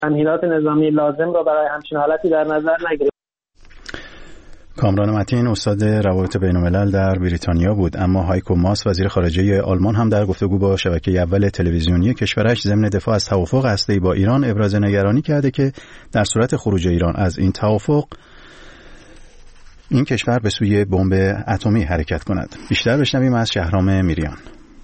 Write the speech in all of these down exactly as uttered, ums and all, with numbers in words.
تمهیدات نظامی لازم را برای همچین حالتی در نظر نگرفت. کامران متین استاد روابط بین‌الملل در بریتانیا بود، اما هایکو ماس وزیر خارجه آلمان هم در گفتگو با شبکه اول تلویزیونی کشورش ضمن دفاع از توافق هسته‌ای با ایران ابراز نگرانی کرده که در صورت خروج ایران از این توافق این کشور به سوی بمب اتمی حرکت کند. بیشتر بشنویم از شهرام میریان.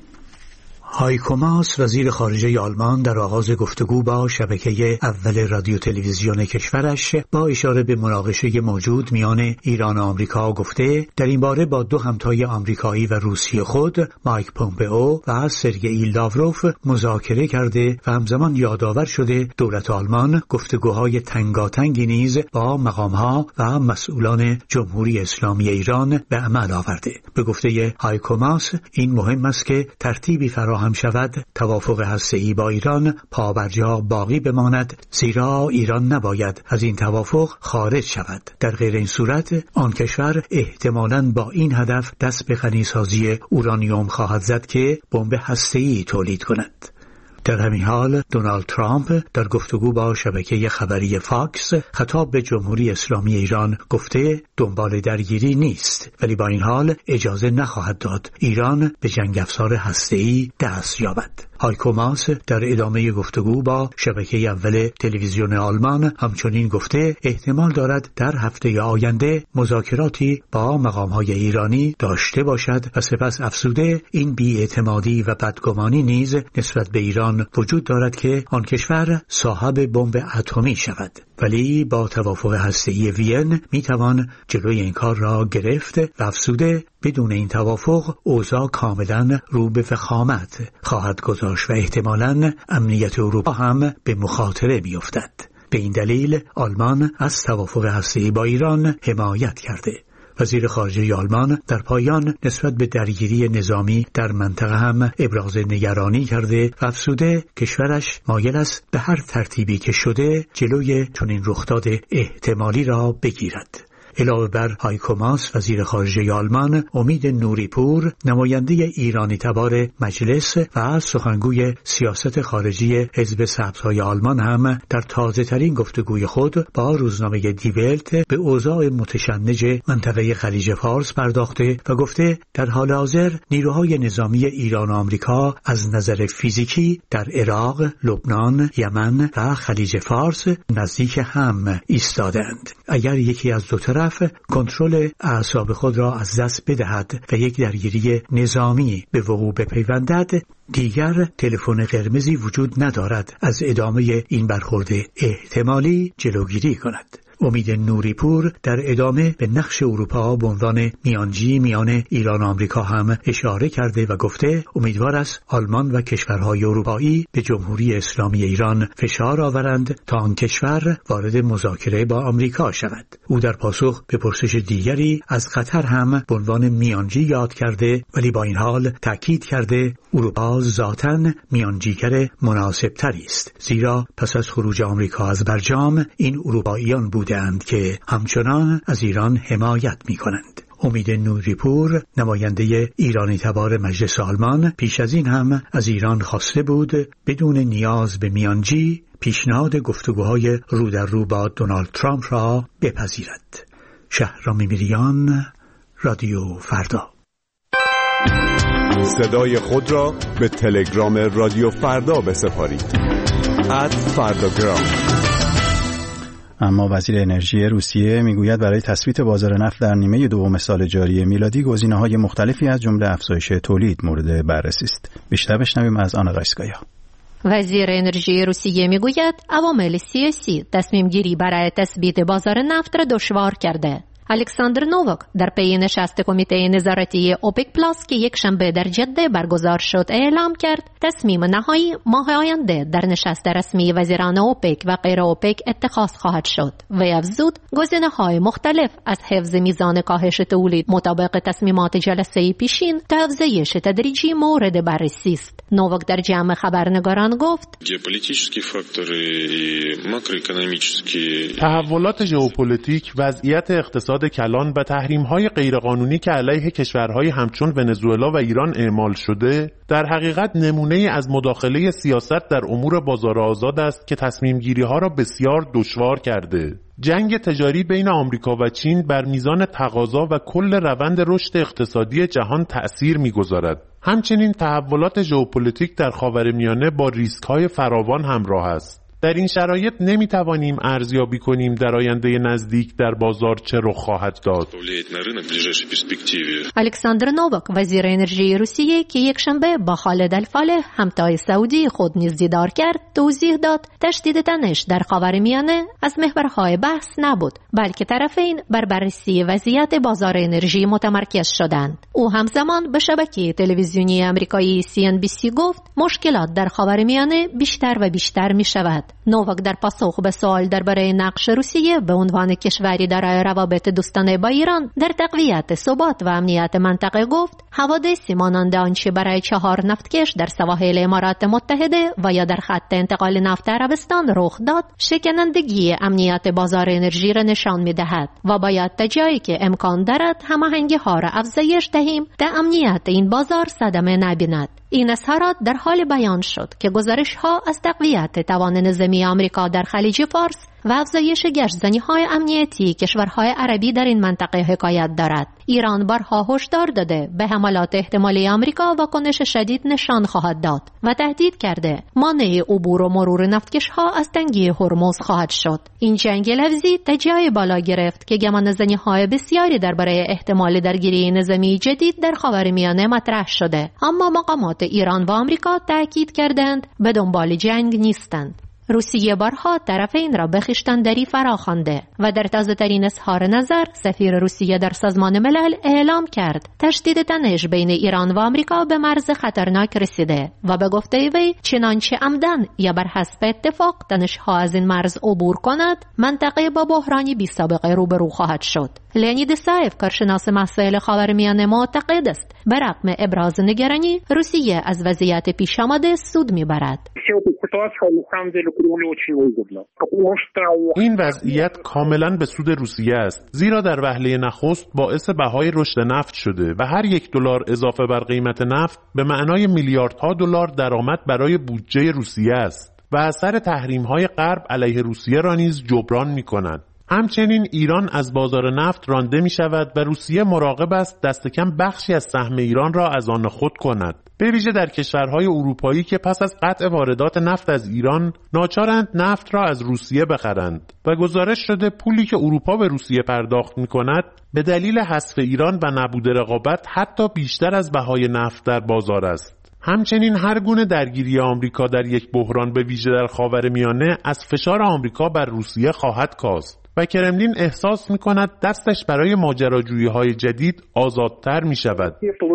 هایکو ماس وزیر خارجه آلمان در آغاز گفتگو با شبکه اول رادیو تلویزیون کشورش با اشاره به مناقشه موجود میان ایران و آمریکا گفته در این باره با دو همتای آمریکایی و روسی خود مایک پومپئو و سرگئی لاوروف مذاکره کرده و همزمان یادآور شده دولت آلمان گفتگوهای تنگاتنگی نیز با مقامها و مسئولان جمهوری اسلامی ایران به عمل آورده. به گفته هایکو ماس این مهم است که ترتیبی فرا هم شود توافق هسته‌ای با ایران پابرجا باقی بماند، زیرا ایران نباید از این توافق خارج شود. در غیر این صورت آن کشور احتمالاً با این هدف دست به غنیسازی اورانیوم خواهد زد که بمب هسته‌ای تولید کند. در همین حال دونالد ترامپ در گفتگو با شبکه خبری فاکس خطاب به جمهوری اسلامی ایران گفته دنبال درگیری نیست، ولی با این حال اجازه نخواهد داد ایران به جنگ افزار هسته‌ای دست یابد. هایکو ماس در ادامه گفتگو با شبکه اول تلویزیون آلمان همچنین گفته احتمال دارد در هفته آینده مذاکراتی با مقام‌های ایرانی داشته باشد و سپس افزوده این بی‌اعتمادی و بدگمانی نیز نسبت به ایران وجود دارد که آن کشور صاحب بمب اتمی شود، ولی با توافق هسته‌ای وین میتوان جلوی این کار را گرفت و افزوده بدون این توافق اوضاع کاملا رو به فخامت خواهد گذاشت و احتمالاً امنیت اروپا هم به مخاطره میافتد. به این دلیل آلمان از توافق هسته‌ای با ایران حمایت کرده. وزیر خارجه آلمان در پایان نسبت به درگیری نظامی در منطقه هم ابراز نگرانی کرده و افزوده کشورش مایل است به هر ترتیبی که شده جلوی چنین رخداد احتمالی را بگیرد. علاوه بر هایکو ماس وزیر خارجه آلمان، امید نوریپور نماینده ایرانی تبار مجلس و سخنگوی سیاست خارجی حزب سبزهای آلمان هم در تازه ترین گفتگوی خود با روزنامه دی ولت به اوضاع متشنج منطقه خلیج فارس پرداخته و گفته در حال حاضر نیروهای نظامی ایران و آمریکا از نظر فیزیکی در عراق، لبنان، یمن و خلیج فارس نزدیک هم ایستادند. اگر یکی از دو طرف کنترل اعصاب خود را از دست بدهد و یک درگیری نظامی به وقوع بپیوندد، دیگر تلفن قرمزی وجود ندارد از ادامه این برخورد احتمالی جلوگیری کند. امید نوریپور در ادامه به نقش اروپا به عنوان میانجی میان ایران و آمریکا هم اشاره کرده و گفته امیدوار است آلمان و کشورهای اروپایی به جمهوری اسلامی ایران فشار آورند تا آن کشور وارد مذاکره با آمریکا شود. او در پاسخ به پرسش دیگری از قطر هم به عنوان میانجی یاد کرده، ولی با این حال تاکید کرده اروپا ذاتاً میانجیگر مناسبتری است، زیرا پس از خروج آمریکا از برجام این اروپاییان بودند که همچنان از ایران حمایت می‌کنند. امید نوریپور نماینده ایرانی تبار مجلس آلمان پیش از این هم از ایران خواسته بود بدون نیاز به میانجی پیشنهاد گفتگوهای رو در رو با دونالد ترامپ را بپذیرد. شهرام میریان، رادیو فردا. صدای خود را به تلگرام رادیو فردا بسپارید. ات فرداگرام. اما وزیر انرژی روسیه میگوید برای تثبیت بازار نفت در نیمه دوم سال جاری میلادی گزینه‌های مختلفی از جمله افزایش تولید مورد بررسی است. بیشتر بشنویم از آنا رایسکایا. وزیر انرژی روسیه میگوید عوامل سیاسی تصمیم گیری برای تثبیت بازار نفت را دشوار کرده. الکساندر نوواک در پی نشست کمیته نظارتی اوپک پلاس که یک شنبه در جده برگزار شد اعلام کرد تصمیم نهایی ماه آینده در نشست رسمی وزیران اوپک و غیر اوپک اتخاذ خواهد شد و افزود گزینه‌های مختلف از حفظ میزان کاهش تولید مطابق تصمیمات جلسه پیشین تا افزایش تدریجی مورد بررسی است. نوواک در جمع خبرنگاران گفت تحولات ژئوپلیتیک، وضعیت اقتصاد آزاد کلان و تحریم‌های غیرقانونی که علیه کشورهای همچون ونزوئلا و ایران اعمال شده در حقیقت نمونه از مداخله سیاست در امور بازار آزاد است که تصمیم‌گیری‌ها را بسیار دشوار کرده. جنگ تجاری بین آمریکا و چین بر میزان تقاضا و کل روند رشد اقتصادی جهان تأثیر می‌گذارد. همچنین تحولات ژئوپلیتیک در خاورمیانه با ریسک‌های فراوان همراه است. در این شرایط نمی‌توانیم ارزیابی کنیم در آینده نزدیک در بازار چه رخ خواهد داد. الکساندر نووک وزیر انرژی روسیه که یک شنبه با خالد الفالح همتای سعودی خود نیز دیدار کرد توضیح داد تشدید تنش در خاورمیانه از محورهای بحث نبود بلکه طرفین بر بررسی وضعیت بازار انرژی متمرکز شدند. او همزمان به شبکه تلویزیونی آمریکایی سی ان بی سی گفت مشکلات در خاورمیانه بیشتر و بیشتر می‌شود. نووک در پاسخ به سوال درباره نقش روسیه به عنوان کشوری دارای روابط دوستانه با ایران در تقویت ثبات و امنیت منطقه گفت حوادثی مانند آنچه برای چهار نفتکش در سواحل امارات متحده و یا در خط انتقال نفت عربستان رخ داد شکنندگی امنیت بازار انرژی را نشان می‌دهد و باید تا جایی که امکان دارد هماهنگی‌ها را افزایش دهیم تا امنیت این بازار صدمه نبیند. این اظهارات در حال بیان شد که گزارش‌ها از تقویت توان نظامی آمریکا در خلیج فارس و افزایش گشت‌زنی‌های امنیتی کشورهای عربی در این منطقه حکایت دارد. ایران بارها هشدار داده به حملات احتمالی آمریکا واکنش شدید نشان خواهد داد و تهدید کرده مانع عبور و مرور نفتکش‌ها از تنگی هرمز خواهد شد. این جنگ لفظی تا جای بالا گرفت که گمانه‌زنی‌های بسیاری درباره احتمال درگیری نظامی جدید در خاورمیانه مطرح شده، اما مقامات ایران و آمریکا تأکید کردند به دنبال جنگ نیستند. روسیه بارها طرفین را به خویشتن‌داری فراخوانده و در تازه‌ترین اظهار نظر سفیر روسیه در سازمان ملل اعلام کرد تشدید تنش بین ایران و آمریکا به مرز خطرناک رسیده و به گفته وی چنانچه عمدن یا بر حسب اتفاق تنش‌ها از این مرز عبور کند منطقه با بحرانی بی سابقه روبرو خواهد شد. لئونید سایف کارشناس مسائل خاورمیانه معتقد است برغم ابراز نگرانی روسیه از وضعیت پیش آمده سود میبرد. این وضعیت کاملا به سود روسیه است، زیرا در وهله نخست باعث بهای رشد نفت شده و هر یک دلار اضافه بر قیمت نفت به معنای میلیاردها دلار درآمد برای بودجه روسیه است و اثر تحریم‌های غرب علیه روسیه را نیز جبران می‌کند. همچنین ایران از بازار نفت رانده می شود و روسیه مراقب است دست کم بخشی از سهم ایران را از آن خود کند، به ویژه در کشورهای اروپایی که پس از قطع واردات نفت از ایران ناچارند نفت را از روسیه بخرند و گزارش شده پولی که اروپا به روسیه پرداخت می کند به دلیل حذف ایران و نبود رقابت حتی بیشتر از بهای نفت در بازار است. همچنین هر گونه درگیری آمریکا در یک بحران به ویژه در خاورمیانه از فشار آمریکا بر روسیه خواهد کاست و کرملین احساس می‌کند دستش برای ماجراجویی‌های جدید آزادتر می‌شود.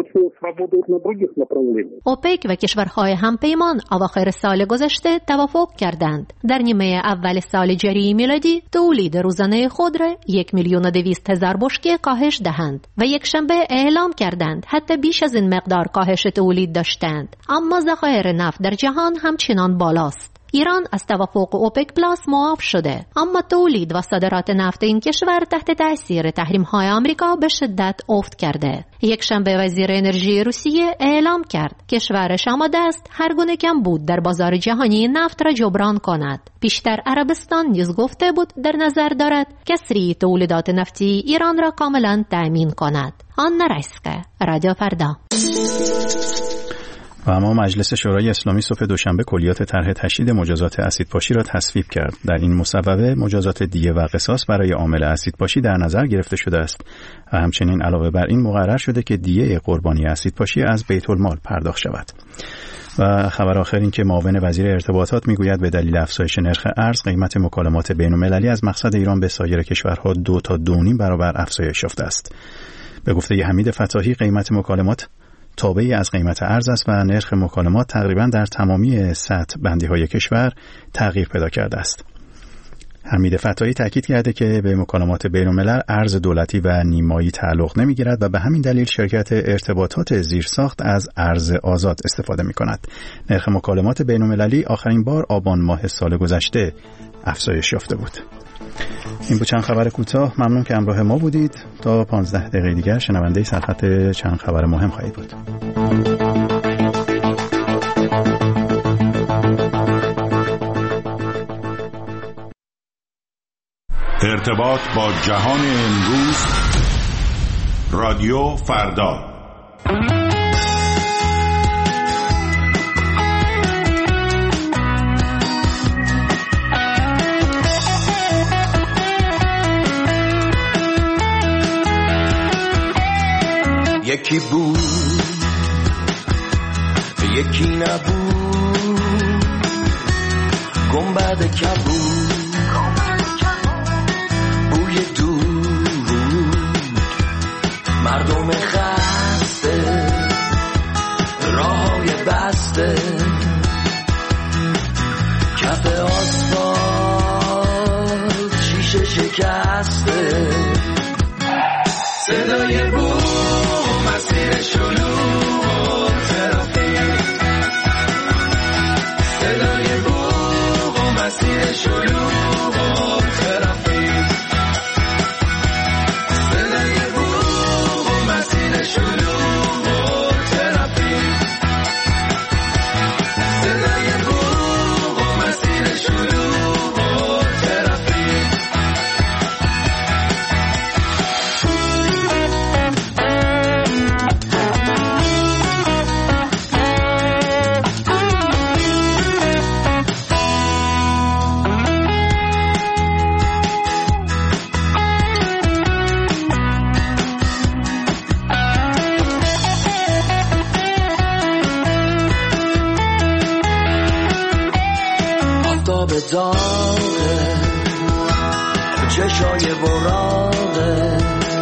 اوپک و کشورهای همپیمان اواخر سال گذشته توافق کردند در نیمه اول سال جاری میلادی تولید روزانه خود را یک میلیون و دویست هزار بشکه کاهش دهند و یک شنبه اعلام کردند حتی بیش از این مقدار کاهش تولید داشتند، اما ذخایر نفت در جهان همچنان بالاست. ایران از توافق اوپک پلاس معاف شده، اما تولید و صادرات نفت این کشور تحت تأثیر تحریم‌های آمریکا به شدت افت کرده. یک شنبه وزیر انرژی روسیه اعلام کرد کشورش آماده است هر گونه کمبود در بازار جهانی نفت را جبران کند. بیشتر عربستان نیز گفته بود در نظر دارد کسری تولیدات نفتی ایران را کاملا تأمین کند. آنا رایسکا، رادیو فردا. و اما مجلس شورای اسلامی صبح دوشنبه کلیات طرح تشدید مجازات اسیدپاشی را تصویب کرد. در این مصوبه مجازات دیه و قصاص برای عامل اسیدپاشی در نظر گرفته شده است و همچنین علاوه بر این مقرر شده که دیه قربانی اسیدپاشی از بیت المال پرداخت شود. و خبر آخر این که معاون وزیر ارتباطات میگوید به دلیل افزایش نرخ ارز قیمت مکالمات بین‌المللی از مقصد ایران به سایر کشورها دو تا دو و نیم برابر افزایش یافته است. به گفته حمید فتاحی قیمت مکالمات تابعی از قیمت ارز است و نرخ مکالمات تقریبا در تمامی سطح بندی‌های کشور تغییر پیدا کرده است. حمید فتاحی تاکید کرده که به مکالمات بین‌الملل ارز دولتی و نیمایی تعلق نمی‌گیرد و به همین دلیل شرکت ارتباطات زیرساخت از ارز آزاد استفاده می‌کند. نرخ مکالمات بین‌المللی آخرین بار آبان ماه سال گذشته افزایش یافته بود. این بود چند خبر کوتاه. ممنون که همراه ما بودید. تا پانزده دقیقه دیگر شنونده سرخط چند خبر مهم خواهید بود. ارتباط با جهان امروز، رادیو فردا. یکی بود یکی نبود، گنبد کبود، بوی دود، مردم خسته، راههای بسته، کف آسفالت شیشه شکسته، صدای بود مسیر شلوغ و ترافیک، صدای بوق و مسیر شلوغ و ترافیک، صدای بوق و مسیر شلوغ و ترافیک، صدای بوق و مسیر شلوغ و ترافیک. داغه چشای براغه،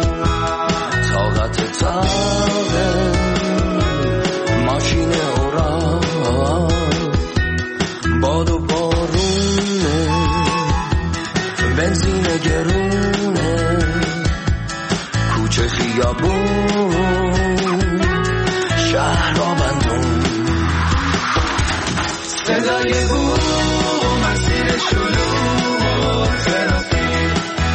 طاقت تاغه، ماشین اوراق، باد و بارونه، بنزین گرونه، کوچه خیابون، شهر را بندون، صدای بود شلوغ و ترافیک،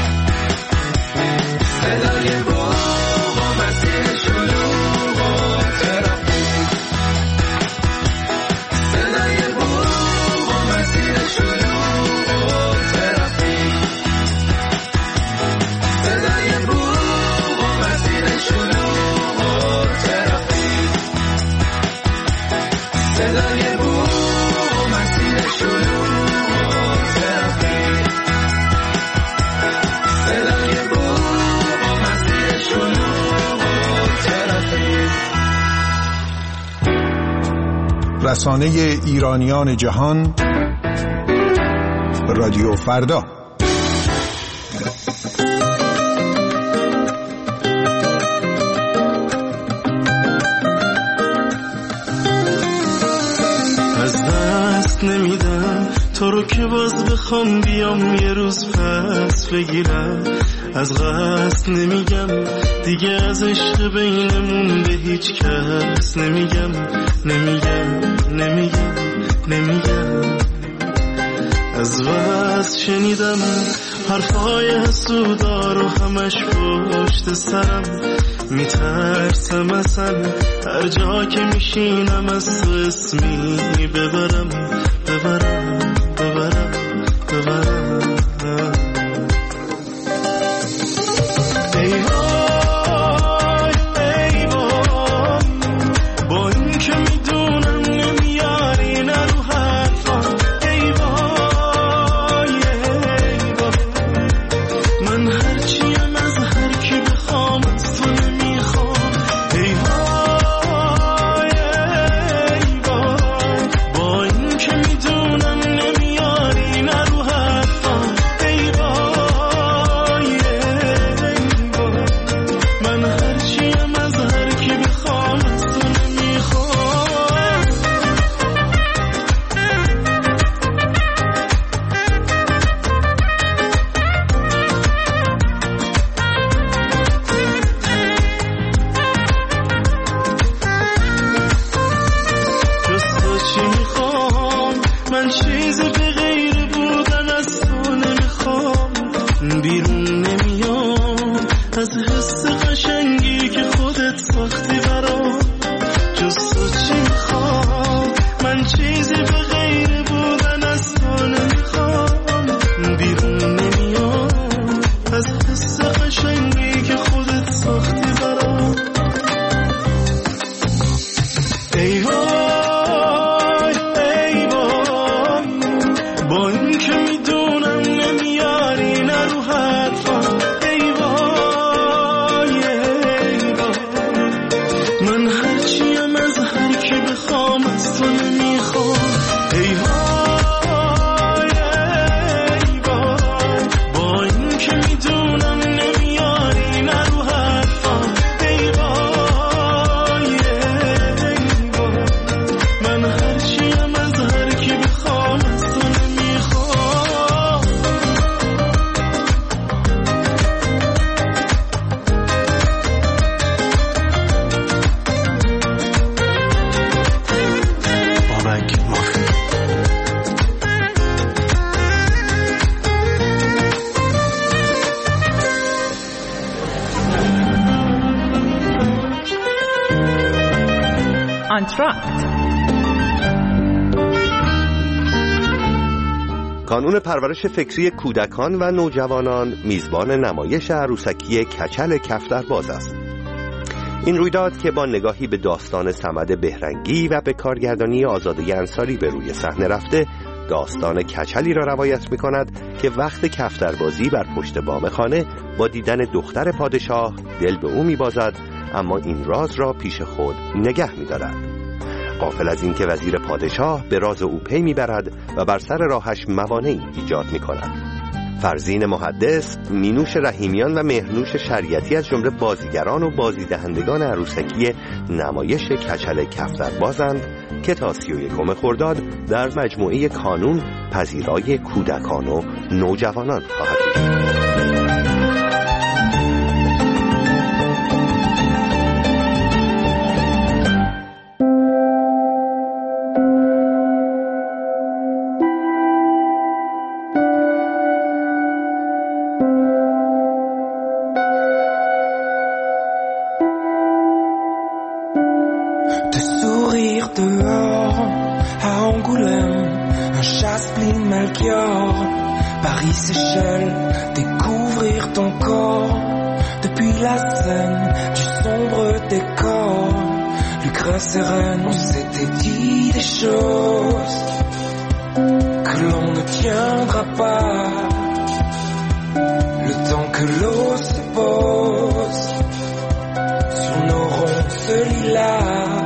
صدای بوق و مسیر شلوغ و ترافیک، صدای بوق و مسیر شلوغ و ترافیک، صدای بوق و مسیر شلوغ و ترافیک، صدای بوق و مسیر شلوغ. رسانه ایرانیان جهان، رادیو فردا. از دست نمیدم تو رو که باز بخوام بیام یه روز پس بگیرم، از قصد نمیگم دیگه، از عشق بینمون به هیچ کس نمیگم نمیگم نمیگم نمیگم. از وصل شنیدم حرفای حسودار و همش پشت سرم، میترسم اصلا هر جا که میشینم از تو اسمی ببرم ببرم ببرم ببرم. ای وای ای وای، با این که میدونم نمیاری نرو حرفان، ای وای ای وای، من هرچیم از هر کی بخوام از تو نمیخوام، ای وای ای وای، با این که میدونم از حس قشنگی که خودت ساختی برام. جز تو چی میخوام؟ من چیزی به غیر بودن از تو نمیخوام. بیرون نمیام از حس قشنگی که خودت ساختی برام. ای وای ای وای، با این که میدونم نمیاری نرو حرفم. ای وای ای وای، من هرچیم از هر کی بخوام از تو نمیخوام. ای وای ای وای، با این که میدونم نمیاری نرو حرفم. ای وای ای وای، من هرچیم از هر کی بخوام از تو نمیخوام. بابک مافی. آنتراکت. کانون پرورش فکری کودکان و نوجوانان میزبان نمایش عروسکی کچل کفترباز است. این رویداد که با نگاهی به داستان صمد بهرنگی و به کارگردانی آزاده انصاری به روی صحنه رفته، داستان کچلی را روایت می کند که وقت کفتربازی بر پشت بام خانه با دیدن دختر پادشاه دل به او می بازد، اما این راز را پیش خود نگه می دارد. غافل از این که وزیر پادشاه به راز او پی می برد و بر سر راهش موانعی ایجاد می کند. فرزین محدث، مینوش رحیمیان و مهرنوش شریعتی از جمله بازیگران و بازیدهندگان عروسکی نمایش کچل کفتربازند که تا سی و یکم خرداد در مجموعه کانون پذیرای کودکان و نوجوانان خواهد بود. Seychelles, découvrir ton corps depuis la scène du sombre décor. Lucre sereine, on s'était dit des choses que l'on ne tiendra pas. Le temps que l'eau se pose sur nos ronces lilas,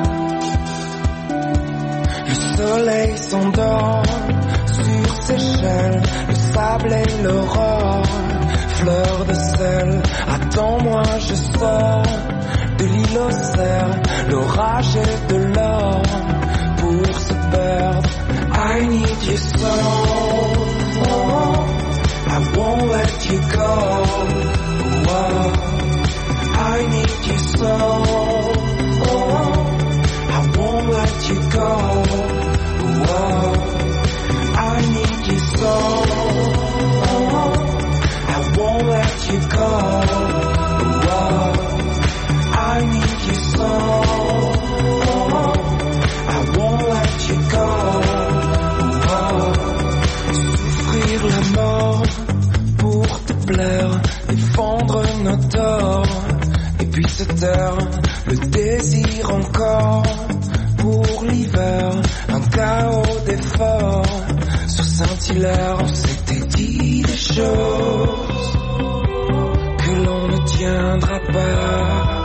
le soleil s'endort sur Seychelles. Sable et l'aurore, fleur de sel, attends-moi je sors de l'île aux cerfs, l'orage et de l'or pour se perdre. I need you so, oh, I won't let you go. Oh, I need you so, oh, I won't let you go. Oh, I need you so, oh, I won't let you go. Oh, I need you so, oh, I won't let you go. Oh, souffrir la mort pour te plaire, défendre nos torts, et puis se taire, le désir encore pour l'hiver, un chaos d'efforts. Sur Saint-Hilaire, on s'était dit des choses que l'on ne tiendra pas.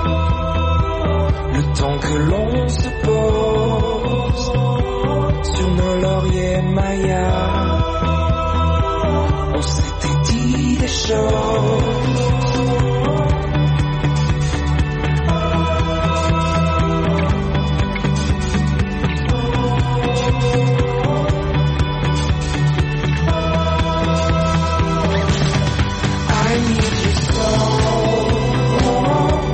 Le temps que l'on se pose sur nos lauriers mayas, on s'était dit des choses. I need you so, oh,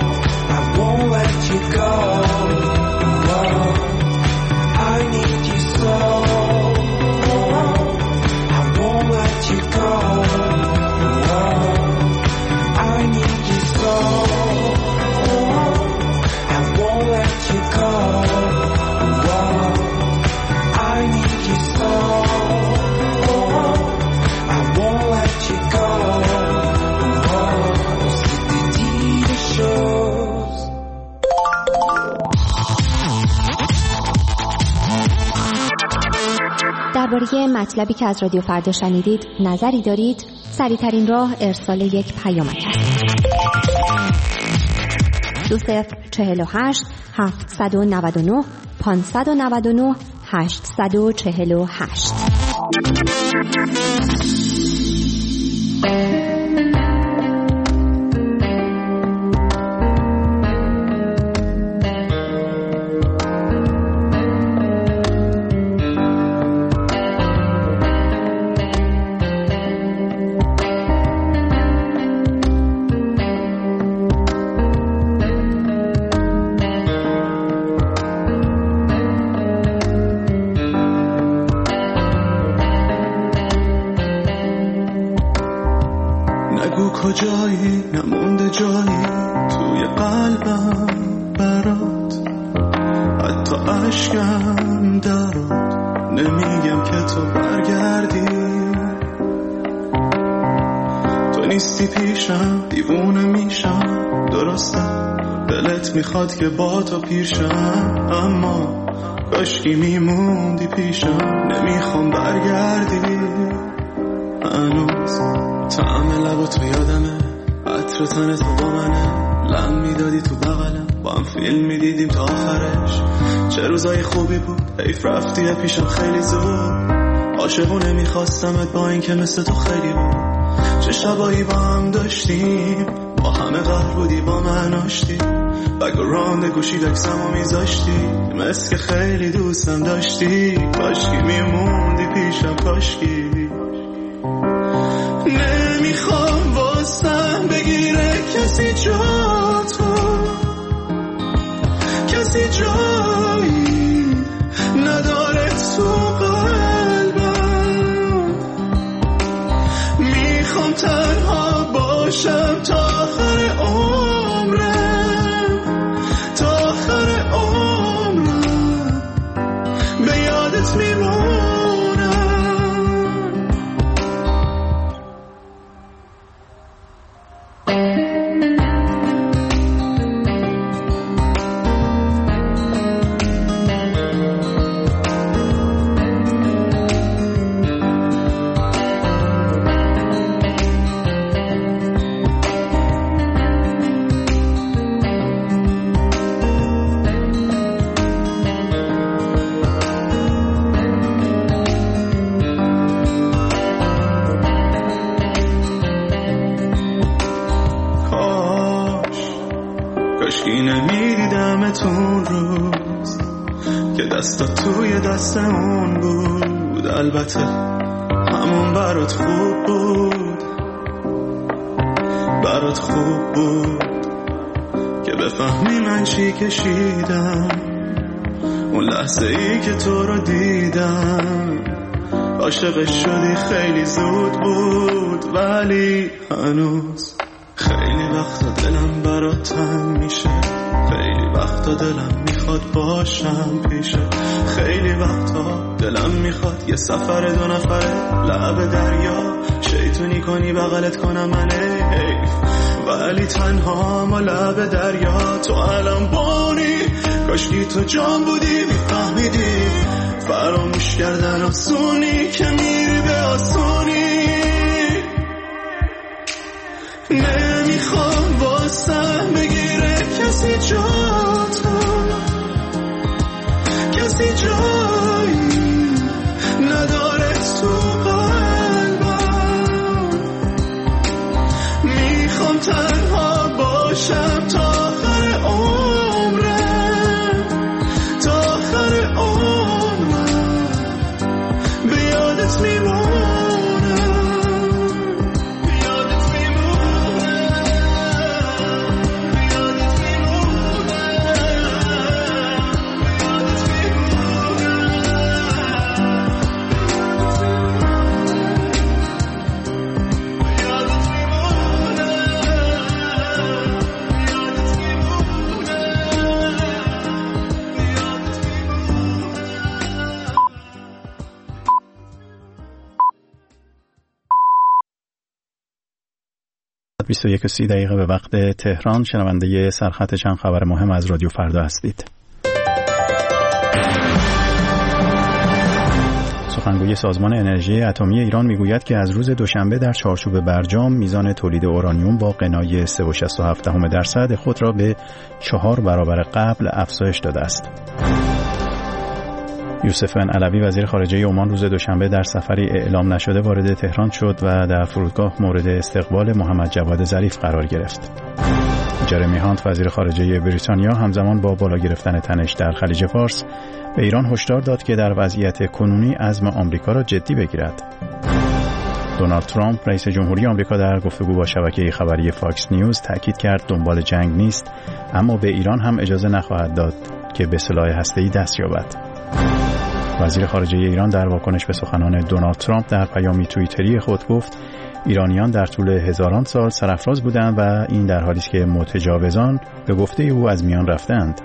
درباره مطلبی که از رادیو فردا شنیدید نظری دارید؟ سریع‌ترین راه ارسال یک پیامک است. دو صفر چهل و هشت هفتصد و نود و نه پانصد و نود و نه هشتصد و چهل و هشت. کجایی نمونده جایی توی قلبم برات، حتی عشقم درات، نمیگم که تو برگردی، تو نیستی پیشم دیوونه میشم، درسته دلت میخواد که با تو پیشم، اما کاشکی میموندی پیشم، نمیخوام برگردی. هنوز طعم لب تو یادمه، عطر تن تو با منه، لم میدادی تو بغلم، با هم فیلم میدیدیم تا آخرش، چه روزای خوبی بود، حیف رفتی پیشم خیلی زود، عاشقونه میخواستمت با این که مثل تو خیلی بود، چه شبایی با هم داشتیم، با همه قهر بودی با من آشتی، بگ و رانده گوشید اکسمو میذاشتی، مثل که خیلی دوستم داشتی، کاشکی میموندی پیشم، کاشکی. نمیخوام واسم بگیره کسی جا تو، کسی جایی نداره تو قلبم، میخوام تنها باشم تا آخر عمرم، تا آخر عمرم به یادت میمونم. نمیدیدمتون روز که دستا توی دست اون بود، البته همون برات خوب بود، برات خوب بود که بفهمی من چی کشیدم، اون لحظه ای که تو رو دیدم، عاشقش شدی خیلی زود بود، ولی هنوز خیلی وقتا دلم برات تنگ میشه، خیلی وقتا دلم میخواد باشم پیشه، خیلی وقتا دلم میخواد یه سفر دو نفره لب دریا، شیطونی کنی بغلت کنم من حیف، ولی تنها ما لب دریا، تو الان بانی، کاشکی تو جان بودی میفهمیدی، فراموش کردن آسونی که میری به آسونی. نمیخوام واسم بگیره کسی جا تو، کسی جایی نداره تو قلبم، میخوام تنها باشم تا آخر عمرم، تا آخر عمرم به یادت میمونم. بیست و یک و سی دقیقه به وقت تهران. شنونده سرخط چند خبر مهم از رادیو فردا هستید. سخنگوی سازمان انرژی اتمی ایران میگوید که از روز دوشنبه در چارچوب برجام میزان تولید اورانیوم با غنای سه و شصت و هفت دهم درصد خود را به چهار برابر قبل افزایش داده است. یوسف بن علوی وزیر خارجه عمان روز دوشنبه در سفری اعلام نشده وارد تهران شد و در فرودگاه مورد استقبال محمد جواد ظریف قرار گرفت. جرمی هانت وزیر خارجه بریتانیا همزمان با بالا گرفتن تنش در خلیج فارس به ایران هشدار داد که در وضعیت کنونی عزم آمریکا را جدی بگیرد. دونالد ترامپ رئیس جمهوری آمریکا در گفتگو با شبکه خبری فاکس نیوز تأکید کرد دنبال جنگ نیست، اما به ایران هم اجازه نخواهد داد که به سلاح هسته‌ای دست یابد. وزیر خارجه ایران در واکنش به سخنان دونالد ترامپ در پیامی توییتری خود گفت ایرانیان در طول هزاران سال سرافراز بودند و این در حالی است که متجاوزان به گفته او از میان رفتند.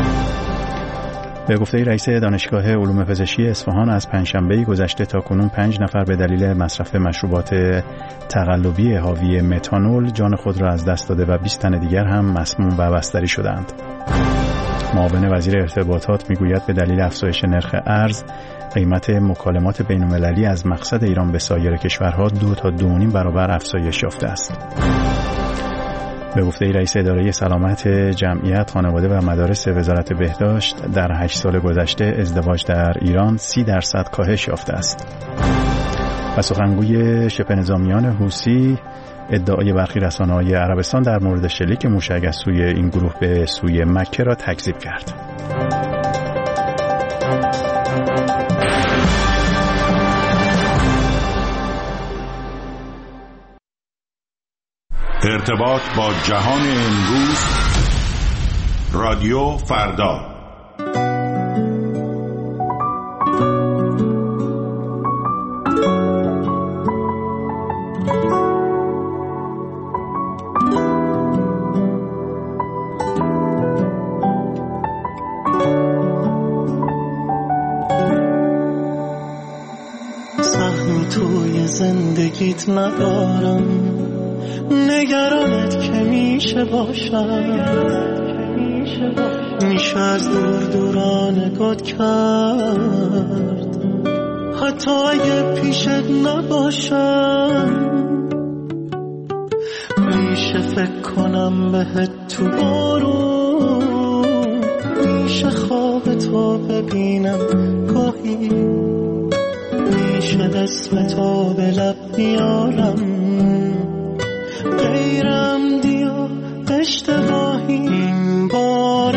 به گفته رئیس دانشگاه علوم پزشکی اصفهان از پنجشنبه گذشته تا کنون پنج نفر به دلیل مصرف مشروبات تقلبی حاوی متانول جان خود را از دست داده و بیست تن دیگر هم مسموم و بستری شدند. معاون وزیر ارتباطات میگوید به دلیل افزایش نرخ ارز قیمت مکالمات بین‌المللی از مقصد ایران به سایر کشورها دو تا دو و نیم برابر افزایش یافته است. به گفته رئیس اداره سلامت جمعیت، خانواده و مدارس وزارت بهداشت در هشت سال گذشته ازدواج در ایران سی درصد کاهش یافته است. و سخنگوی شبه نظامیان حوثی ادعای برخی رسانه‌های عربستان در مورد شلیک موشک از سوی این گروه به سوی مکه را تکذیب کرد. ارتباط با جهان امروز رادیو فردا. سهمی توی زندگیت ندارم، نگرانت که میشه باشم، میشه از دور دورا نگات کرد حتی اگه پیشت نباشم. میشه فکر کنم بهت تو بارون، میشه خواب تو ببینم گاهی، میشه دست تو به لب بیارم غیرم دیا اشتباهی. این بار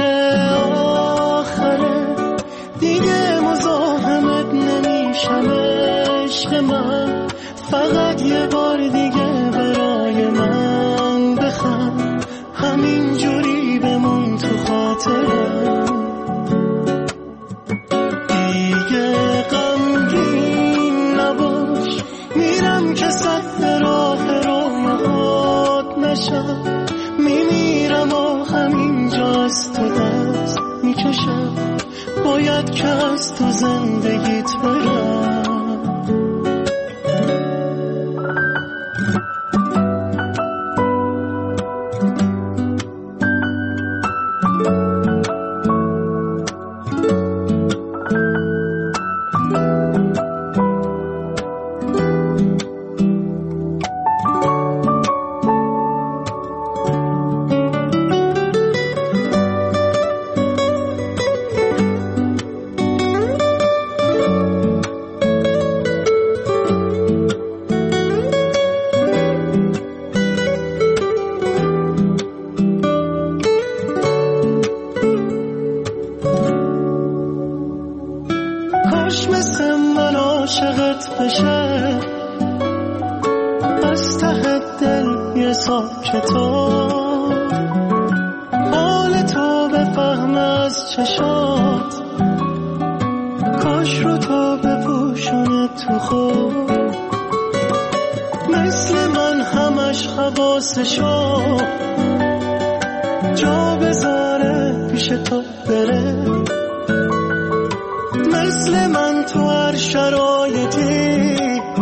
آخره دیگه مزاحمت نمیشم عشق من، فقط یه بار دیگه برای من بخند، همین جوری بمون تو خاطرم. دیگه غمگین نباش، میرم که سد راه رویاهات نشم، میمیرم و همینجا از تو دست میکشم، باید که از تو زندگیت برم. جا بذاره پیش تو بره، مثل من تو هر شرایطی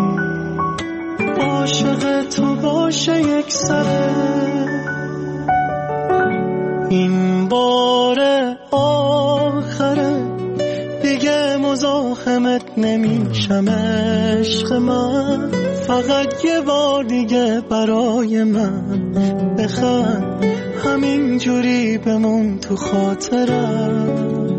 عاشق تو باشه یک سره. این بار آخره دیگه مزاحمت نمیشه باشم عشق من، فقط یه بار دیگه برای من بخند، همین جوری بمون تو خاطرم.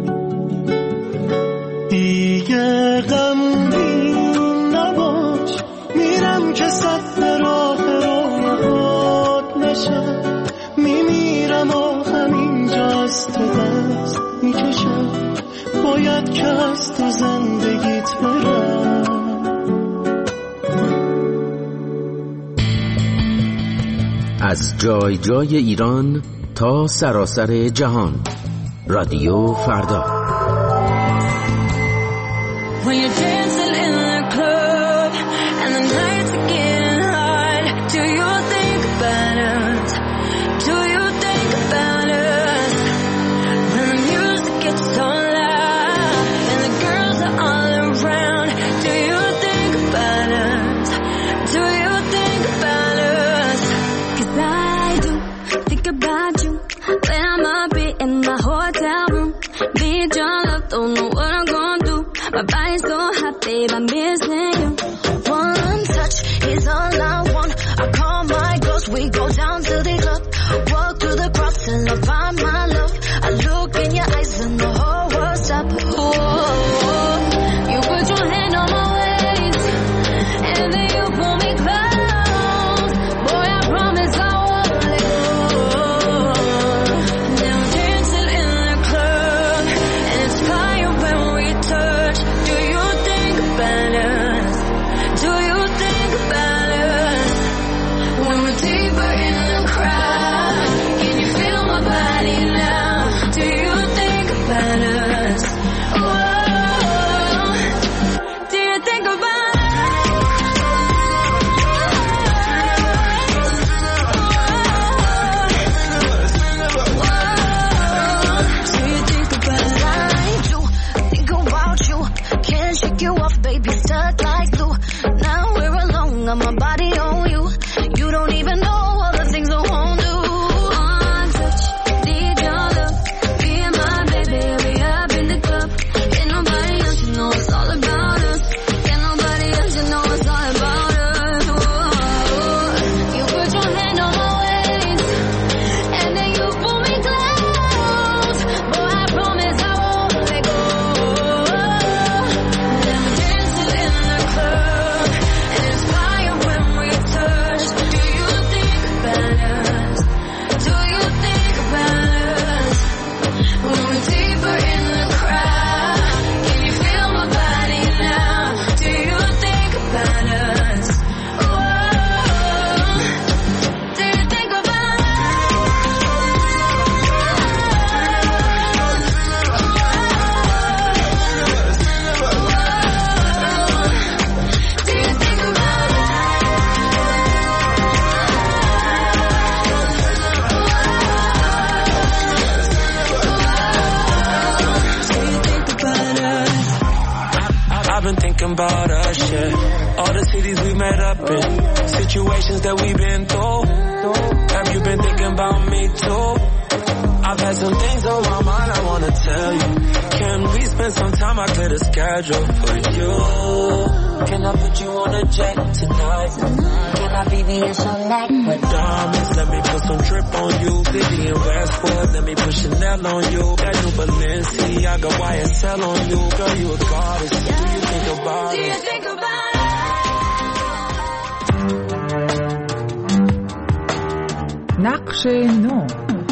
دیگه غمگین نباش، میرم که سفر راه راهات نشه، میمیرم و همینجا از تو دست میکشم، باید که از تو زندگیت برم. از جای جای ایران تا سراسر جهان، رادیو فردا. When you're dancing in the club and the nights are getting hot, do you think about us? Do you think about us? When the music gets so loud and the girls are all around, do you think about us? Do you think about us? 'Cause I do think about you when I'm up in my hotel room, need your love, don't know what I'm gonna do. My body's so hot, babe, I'm missing you. One touch is all I want. I call my girls, we go down to the club, walk through the crowd till I find my love. I look in your eyes and the whole world stop. Oh, you put your hand on my waist and then you pull me close. Boy, I promise I won't let go. Now I'm dancing in the club and it's fire when we touch. Do you think about us? Do you think about us? When we're deeper in the crowd, can you feel my body now? Do you think about us? Whoa, do you think about you off, baby, stuck like glue. Now we're alone, got my body on you. You don't even know all the things I won't do. One touch, need your love. Be my baby, we up in the club. Ain't nobody else, you know it's all about us. Ain't nobody else, you know it's all about us. Whoa. You put your hand on my waist and then you pull me close. Boy, I promise I won't let go. About us, yeah. All the cities we met up in, situations that we've been through. Have you been thinking about me too? I've had some things on my mind I wanna tell you. Can we spend some time? I clear the schedule for you. Can I put you on a jet tonight? Can I be the some night with diamonds? Let me put some drip on you. Vivian Westwood, let me put Chanel on you. That new Balenciaga Y S L on you. Girl, you a goddess. Do you think about it? Do you think about it? نقش نو.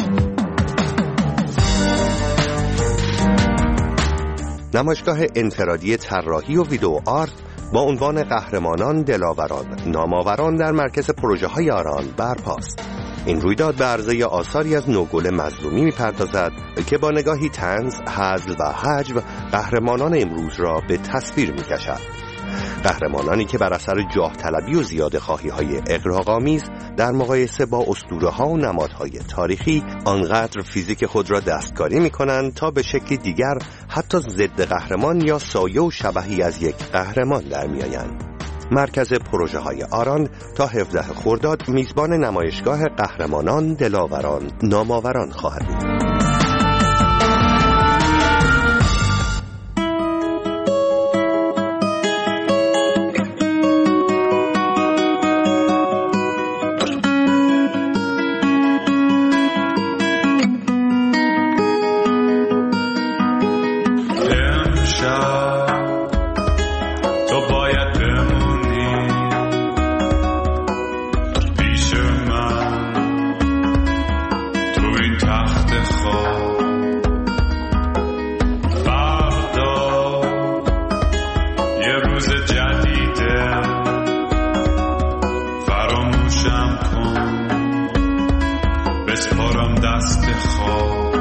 نمایشگاه انفرادی طراحی و ویدئو آرت با عنوان قهرمانان دلاوران نامآوران در مرکز پروژه های آران برپاست. این رویداد به عرضه آثاری از نوگل مظلومی می‌پردازد که با نگاهی طنز، هزل و هجو قهرمانان امروز را به تصویر می‌کشد. قهرمانانی که بر اثر جاه طلبی و زیاده خواهی های اغراق‌آمیز در مقایسه با اسطوره ها و نمادهای تاریخی آنقدر فیزیک خود را دستکاری می کنند تا به شکلی دیگر حتی ضد قهرمان یا سایه و شبحی از یک قهرمان در می آیند. مرکز پروژه های آران تا هفدهم خرداد میزبان نمایشگاه قهرمانان دلاوران نامآوران خواهد بود. نخوام بسپارم دست خواب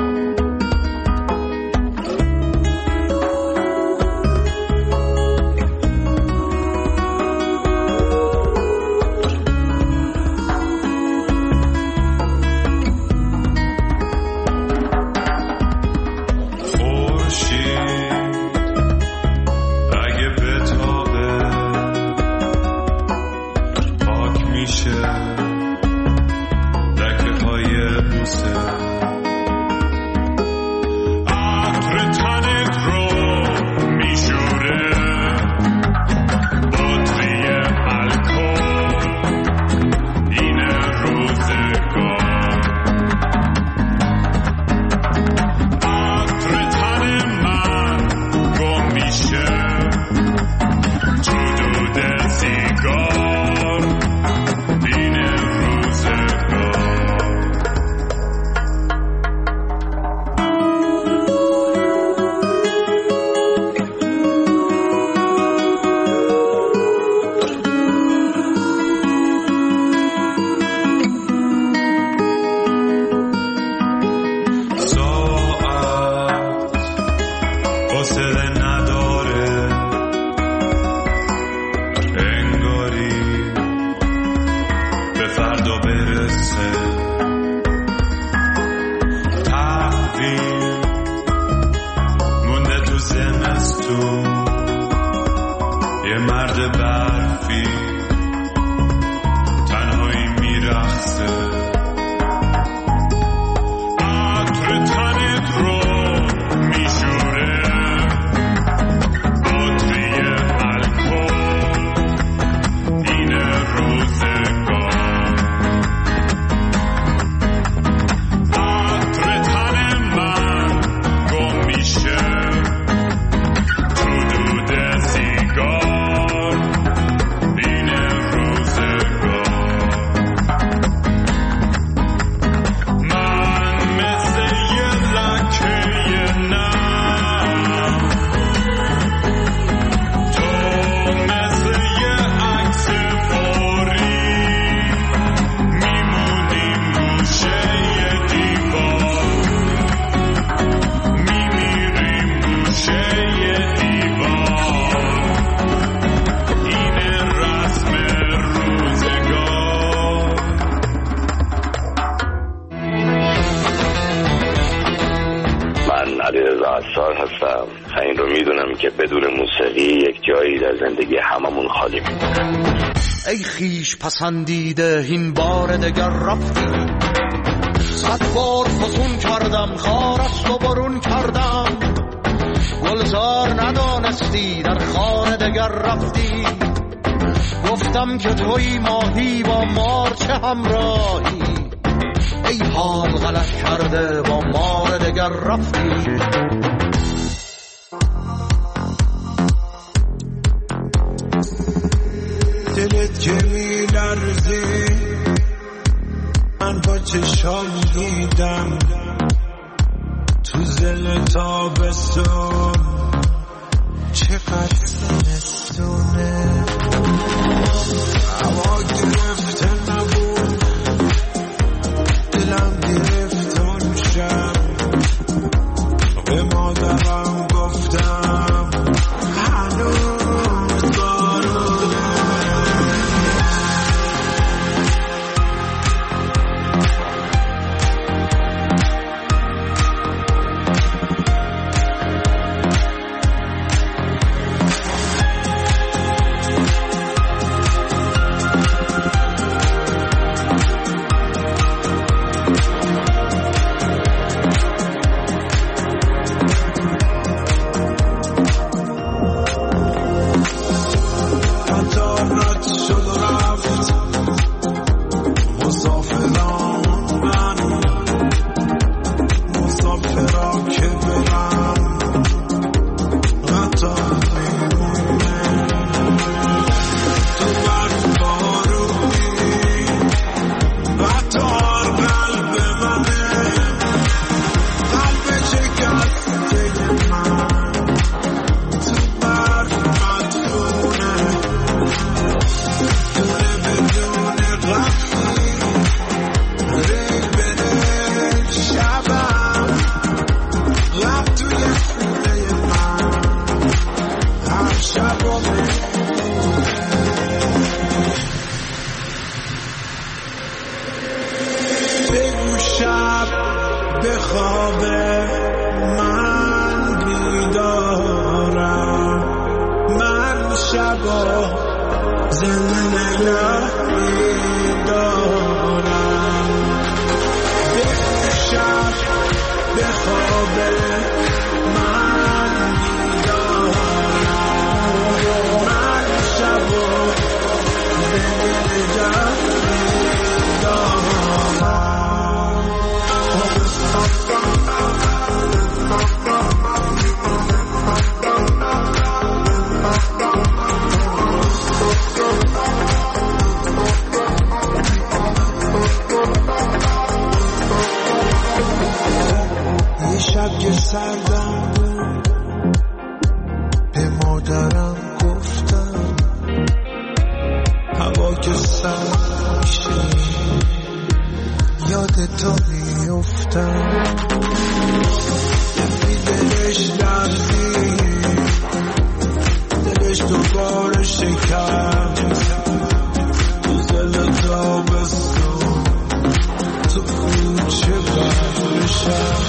ای خیش پسندیده این بار دگر رفتی، صد بار فسون کردم خارست و برون کردم، گلزار ندانستی در خانه دگر رفتی، گفتم که توی ماهی با مار چه همراهی، ای حال غلط کرده با مار دگر رفتی. دلت که می لرزی من با چشام دیدم تو زل تابستون چقدر زمستونه، هوا گرفته نبود دلم گرفت اون شب، به مادرم گفتم هنوز بارونه. به خواب من بیدارم، من شبا زنده نگه میدارم، به شب به خواب من بیدارم، من شبا زنده نگه یه شب که سردم به مادرم گفتم هوا که سرد میشه یاد تو میفتم، دلش لرزی دلش دوباره شکست تو زل تابستون تو کوچه برشم،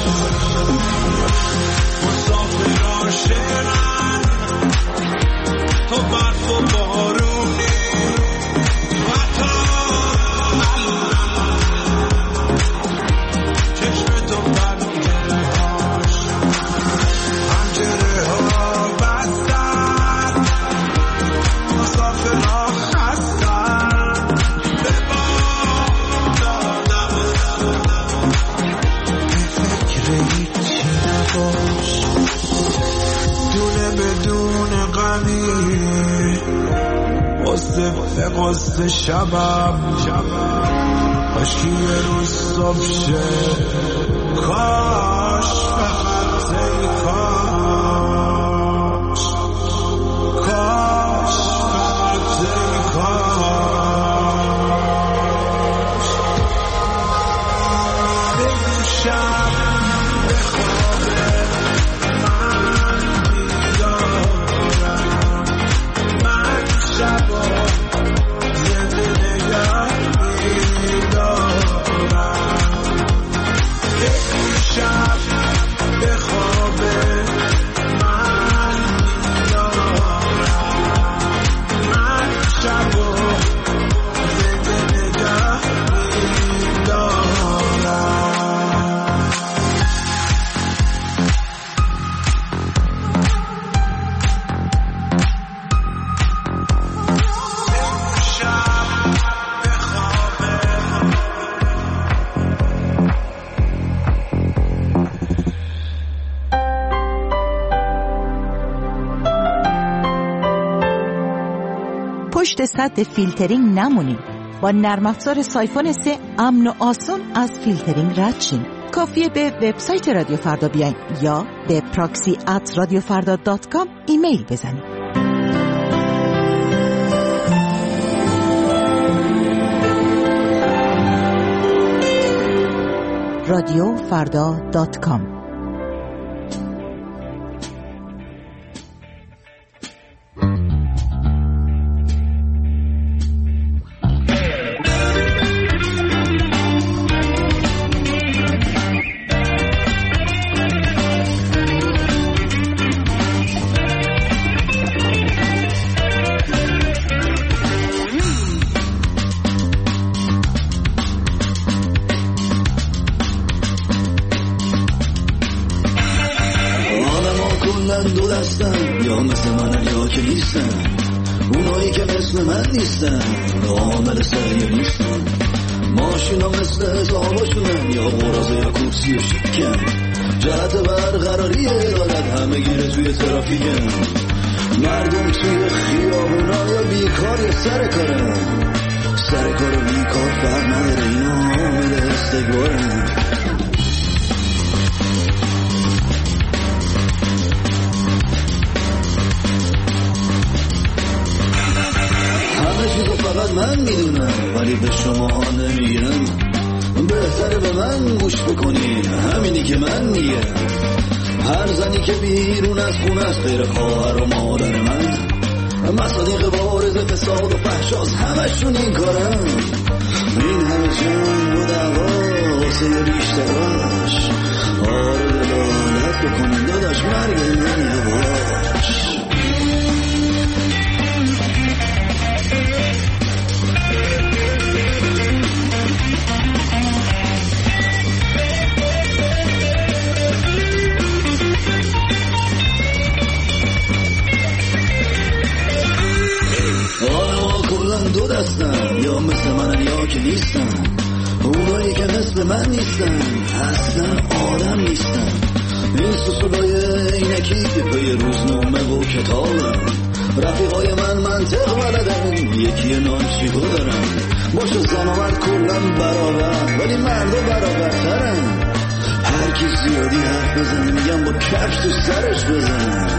مسافر عاشقم تو برف و بارونی قصد شبم کاش که یه روز صبح شه، کاش فقط ای کاش، کاش فقط ای کاش، بگو شب به خواب من بیدارم، من شبا پشت سد فیلترینگ نمونید. با نرم افزار سایفون سه امن و آسون از فیلترینگ رد شین. کافیه به وبسایت رادیو فردا بیاین یا به پراکسی ات رادیو فردا دات کام ایمیل بزنید. رادیو فردا دات کام. دو دستن یا مثل من یا که نیستن، اونایی که مثل من نیستن عامل سریع نیستن، ماشینا مثل حساباشونن یا قرازه یا کوپسی و شکن، جهت برقراری عدالت همه گیره توی ترافیکن، مردم توی خیابونا یا بیکار یا سر کارن، سر کار و بیکار فرق نداره اینا عامل استکبارن. فقط من میدونم ولی به شما نمیگم، بهتره به من گوش بکنین، همینی که من میگم. هر زنی که بیرون از خونه است غیر خواهر و مادر من، مصادیق بارز فساد و فحشاست همشون این کارن. این همه جنگ و دعوا واسه بیشتراش دست بکنیم داداش مرگ نمیه باش. دو دستن یا مثل منن یا که نیستن، اونایی که مثل من نیستن هستن آدم نیستن. این سوسولای اینکی که پی روزنامه و کتابن، رفیقای من منطق بلدن یکی نانچیگو دارن. باشه زن و مرد کلن برابر ولی مردا برابرترن. هر کی زیادی حرف بزنه میگم با کفش تو سرش بزن.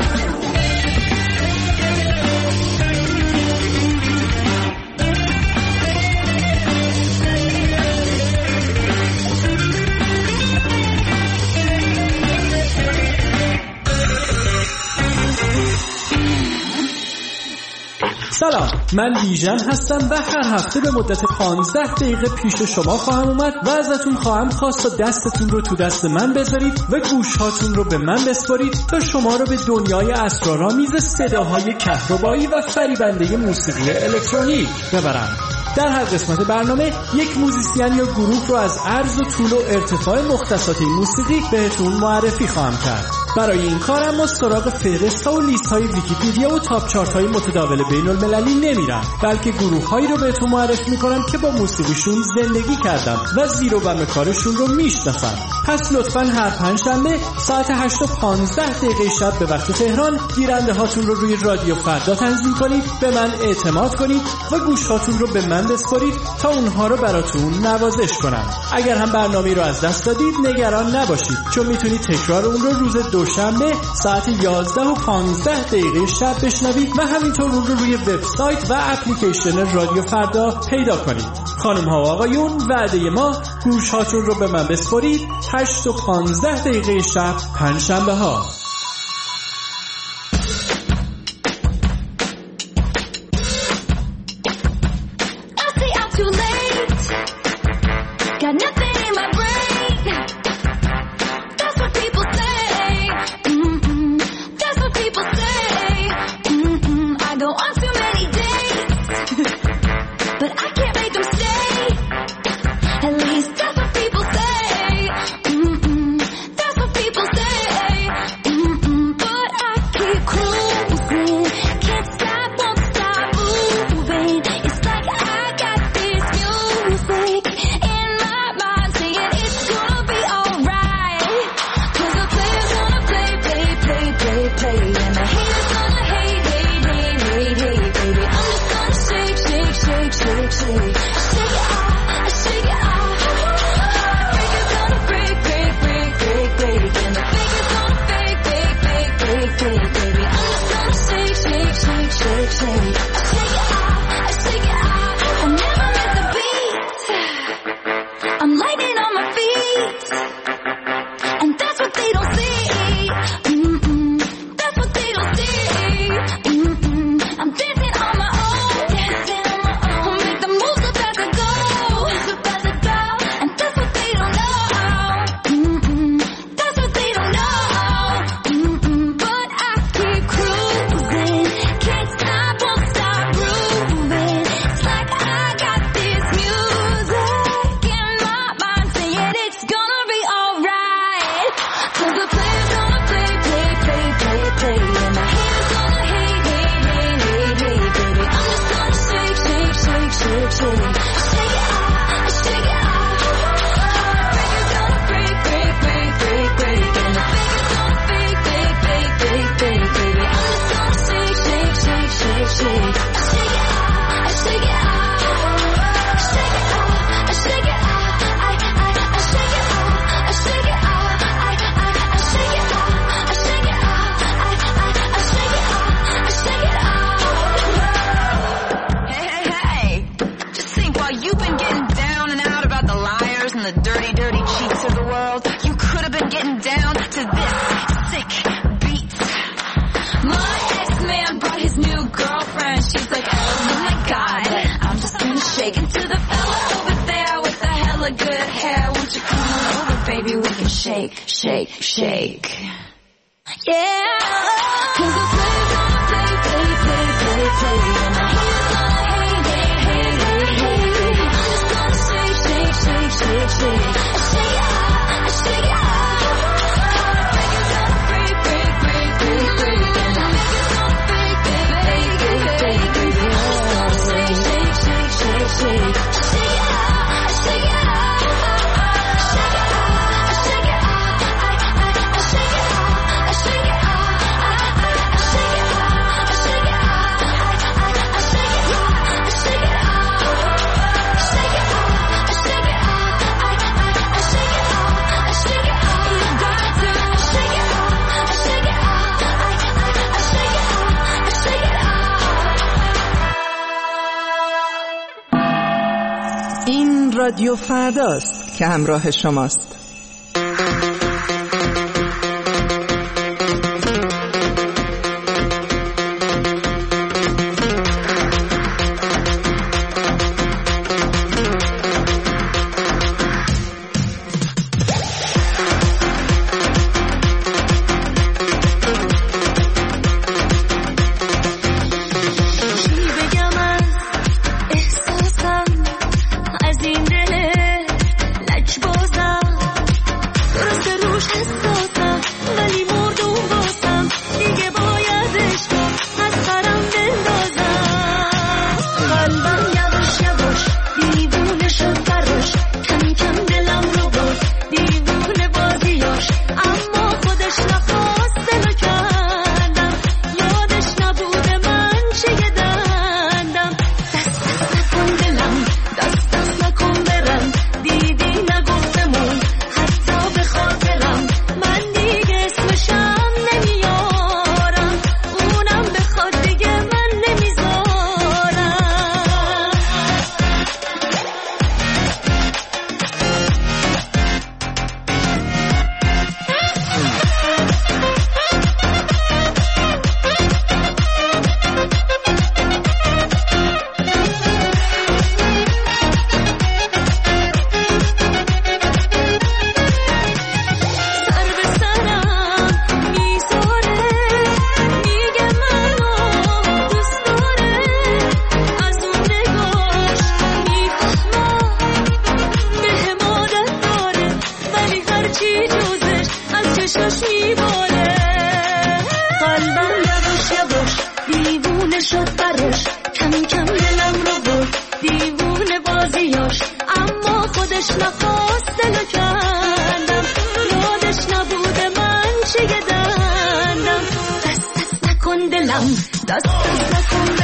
سلام، من بیژن هستم و هر هفته به مدت پانزده دقیقه پیش شما خواهم اومد و ازتون خواهم خواست تا دستتون رو تو دست من بذارید و گوشهاتون رو به من بسپارید تا شما رو به دنیای اسرارآمیز صداهای کهربایی و فریبنده موسیقی الکترونیک ببرم. در هر قسمت برنامه یک موزیسین یا گروه رو از عرض و طول و ارتفاع مختصات این موسیقی بهتون معرفی خواهم کرد. برای این کارم ما سراغ فهرست‌ها و لیست‌های ویکی‌پدیا و تاپ چارت‌های متداول بین‌المللی نمیرم، بلکه گروه‌هایی رو بهتون معرفی می‌کنم که با موسیقیشون زندگی کردم و زیر و بم کارشون رو میشناسم. پس لطفاً هر پنجشنبه ساعت هشت و پانزده دقیقه شب به وقت تهران گیرنده هاتون رو روی رادیو فردا تنظیم کنید، به من اعتماد کنید و گوشهاتون رو به من بسپارید تا اونها رو براتون نوازش کنم. اگر هم برنامه رو از دست دادید نگران نباشید، چون میتونید تکرار اون رو روز دوشنبه ساعت یازده و پانزده دقیقه شب بشنوید و همینطور اون رو روی وبسایت و اپلیکیشن رادیو فردا پیدا کنید. خانم ها و آقایون، وعده ما گوش هاتون رو به من بسپارید هشت و پانزده دقیقه شب پنجشنبه ها. Shake into the fella over there with the hella good hair. Won't you come on over? baby, we can shake, shake, shake. Yeah. Cause the play's gonna play, play, play, play, play. And I hear my hey, hey, hey, hey, hey. I'm just gonna shake, shake, shake, shake, shake. I shake it out, I shake it out. Make it gonna break, break, break, break, break. And I make it gonna break, break, break, break, break, break. I'm just gonna shake, shake, shake, shake, shake. I shake it out, I shake it out. این رادیو فرداست که همراه شماست. دست دست نکن دلم دست دست نکن